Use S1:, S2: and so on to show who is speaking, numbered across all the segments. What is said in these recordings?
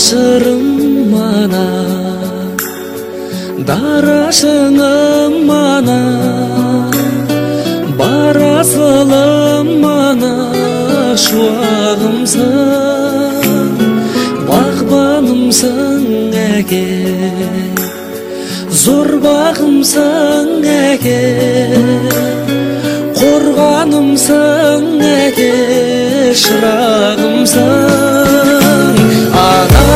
S1: жырым ана, дарашыңым ана, барасылым ана, шуағымсың, бағбанымсың әке, зор бағымсың әке, қорғанымсың әке, шырағымсың ана.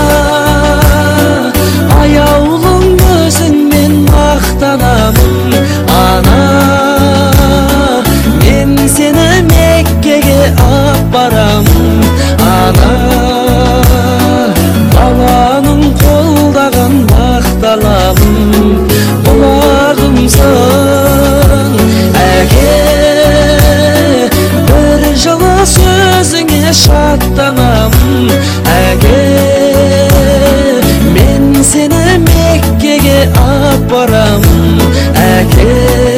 S1: Аяулым өзіңмен мақтанамын ана, мен сені Меккеге апарамын ана. Баланың қолдаған мақталамын, бұлағымсың әке, бір жылы сөзіңе шаттанамын әке, мен сені Меккеге апарамын әке.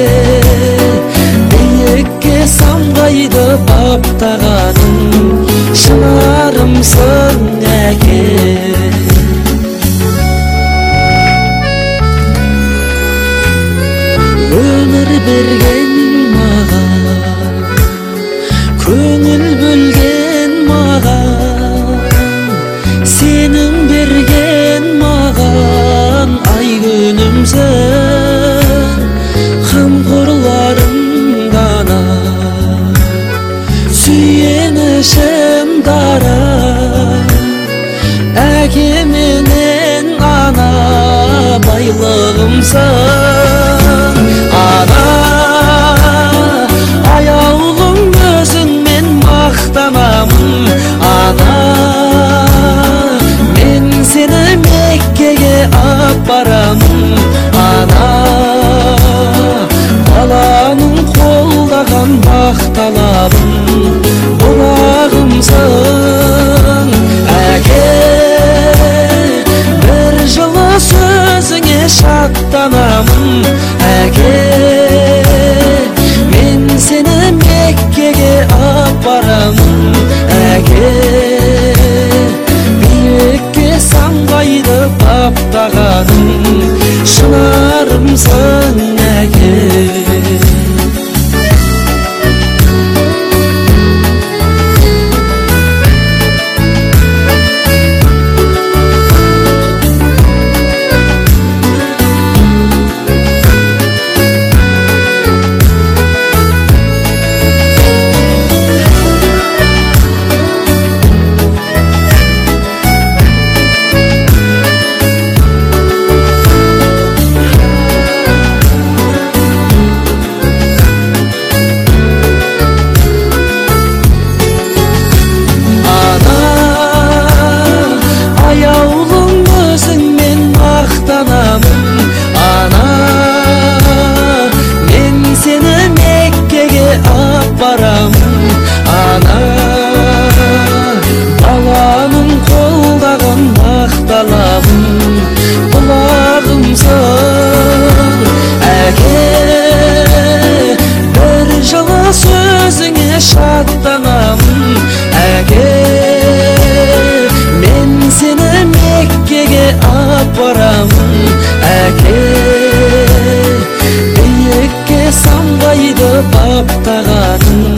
S1: Биікке самғайды баптағаның, шынарымсың әке. Өмір берген маған, көңіл бөлген маған, сенің берген маған ай күнімсің, қамқорларым дана, сүйенішім дара, әке менен ана, байлығымсың ана. Аяулым өзіңмен мақтанамын ана, мен сені Меккеге апарамын ана. Баланың қолдаған мақталамын, бұлағымсың әке, бір жылы сөзіңе шаттанамын әке, мен сені Меккеге апарамын әке. Биікке самғайды баптағаның, шынарымсың әке. Баланың қолдаған мақталамын, бұлағымсың әке, бір жылы сөзіңе шаттанамын әке, мен сені Меккеге апарамын әке. Биікке самғайды баптағаның,